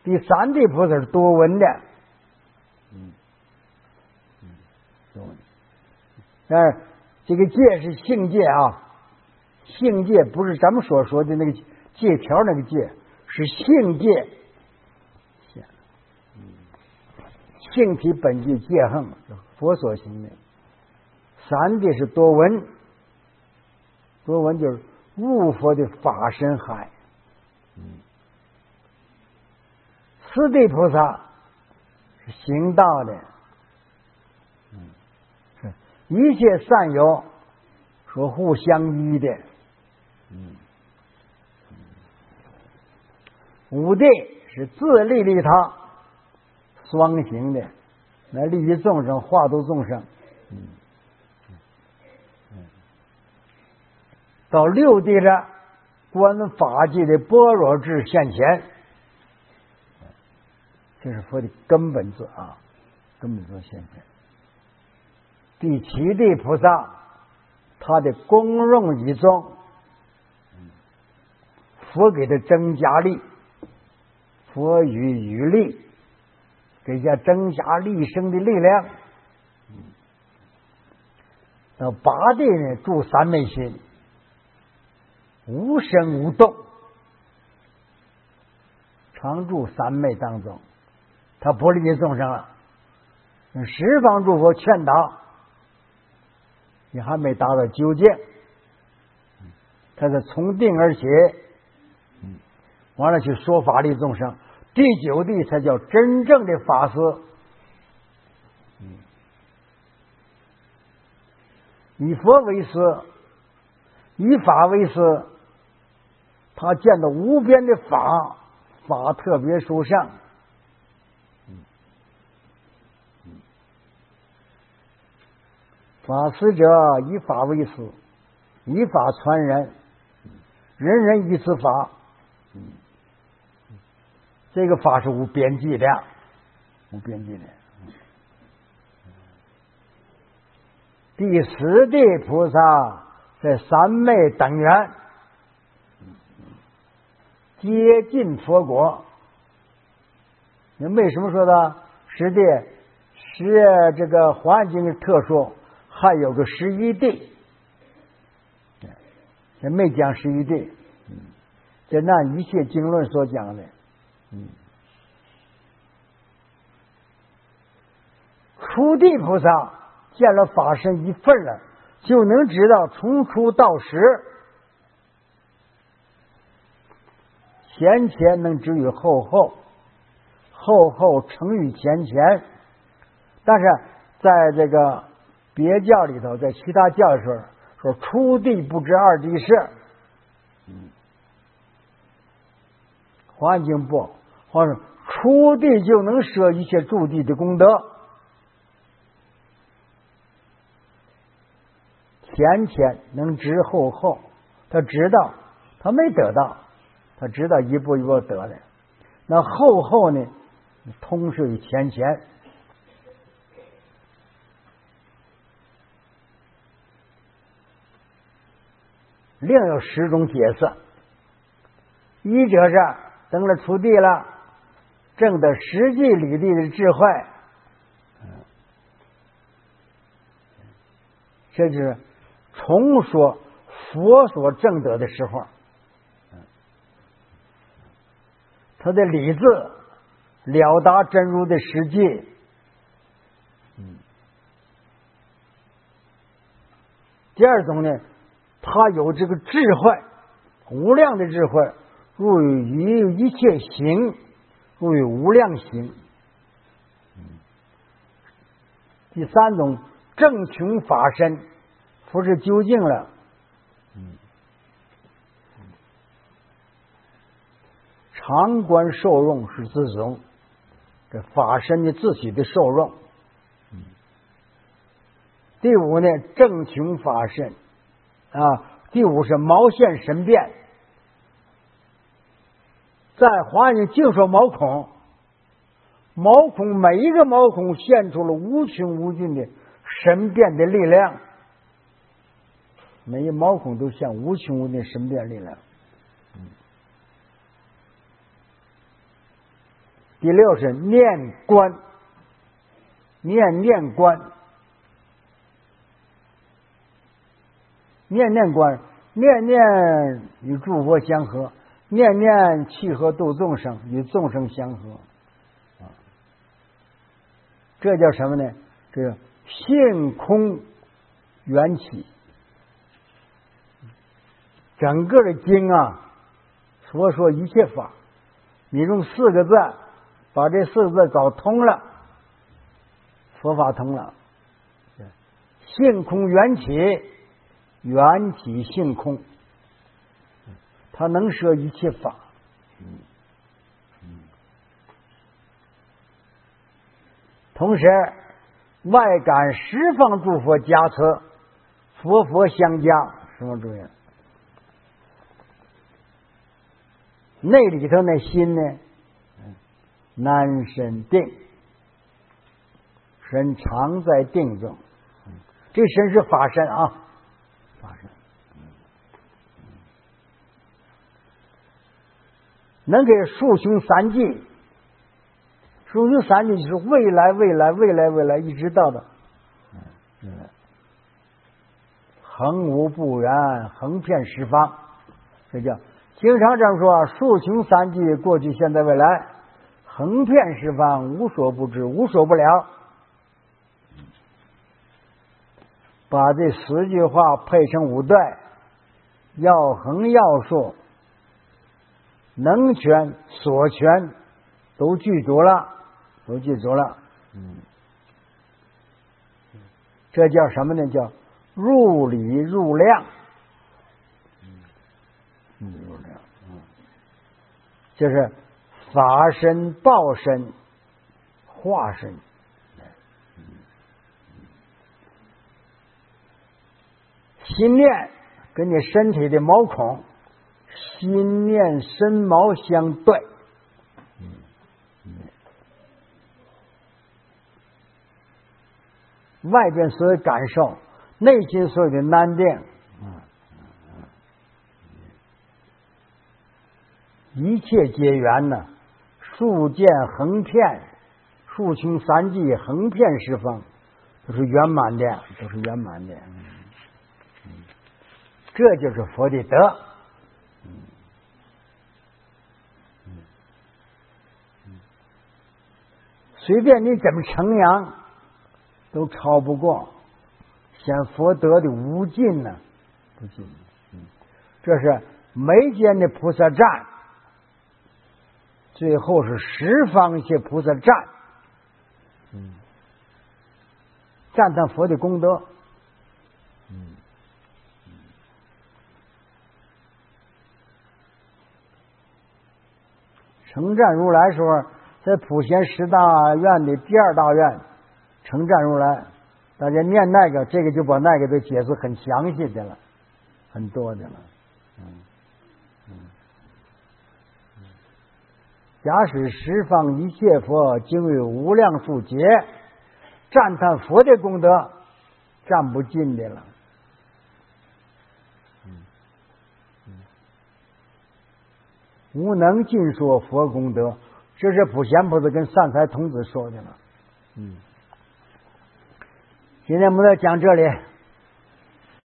第三地菩萨是多闻的，多闻。这个戒是性戒啊，性戒不是咱们所说的那个戒条那个戒，是性戒。性体本具戒横，佛所行的。三谛是多闻，多闻就是悟佛的法身海。四谛菩萨是行道的，是一切善友所互相依的。五谛是自利利他，双行的，来利于众生，化度众生。到六谛了，观法界的般若智现前，这是佛的根本智啊，根本智现前。第七谛菩萨，他的功用于众，佛给他增加力，佛与力，给他增加立生的力量。到八谛呢，住三昧心，无生无动，常住三昧当中，他不利于众生了。十方诸佛劝导，你还没达到究竟，他是从定而起，完了去说法利众生。第九谛才叫真正的法师。以佛为师，以法为师，他见到无边的法，法特别殊胜。法师者，以法为师，以法传人，人人依此法。这个法是无边际的，无边际的。第十地菩萨在三昧等缘，接近佛国。你为什么说的十地？这个环境的特殊，还有个11地，这没讲11地，这按一切经论所讲的。初地菩萨见了法身一份了，就能知道从初到始，前前能知于后后，后后成于前前。但是在这个别教里头，在其他教里说初地不知二地事，环境不，或者初地就能摄一切诸地的功德。前前能知后后，他知道他没得到，他知道一步一步得的。那后后呢，通摄于前前。另有10种解释。一者是登了初地了，证得实际理地的智慧，这就是重说佛所证得的时候，他的理智了达真如的实际。第二种呢，他有这个智慧，无量的智慧，入于一切行，入于无量行。第三种正穷法身，不是究竟了。常观受用是自种，这法身的自己的受用。第五呢，正穷法身啊。第五是毛现神变，在华严净说毛孔，毛孔每一个毛孔现出了无穷无尽的神变的力量，每一毛孔都现无穷无尽的神变力量。 第六是念观，念观，念观，念与诸佛相合，念契合度众生，与众生相合。这叫什么呢？这个性空缘起。整个的经啊，所说一切法，你用4个字把这4个字搞通了，佛法通了。性空缘起，缘起性空，它能摄一切法。同时外感十方诸佛加持，佛相加，什么注意？那里头那心呢，难身定，身常在定中。这身是法身啊，法身能给数穷三际，数穷三际就是未来，一直到的恒无不圆，横遍十方。这叫经常这样说，数穷三际，过去现在未来，横遍十方，无所不知，无所不了。把这10句话配成5段，要横要竖，能全所全都具足了，这叫什么呢？叫入理入量。就是法身、报身、化身。心念跟你身体的毛孔，心念身毛相对。外边所有感受，内心所有的安定，一切皆缘呢。数见横遍，数穷三际，横遍十方，都是圆满的，这就是佛的德。随便你怎么称扬，都超不过显佛德的无尽呢，不尽。这是眉间的菩萨赞，最后是十方一切菩萨赞，赞叹佛的功德。称赞如来时候，在普贤10大愿的第2大愿，称赞如来，大家念那个，这个就把那个都解释很详细的了，很多的了。假使十方一切佛经有无量数劫，赞叹佛的功德，赞不尽的了。无能尽说佛功德，这是普贤菩萨跟善财童子说的了。今天我们要讲这里。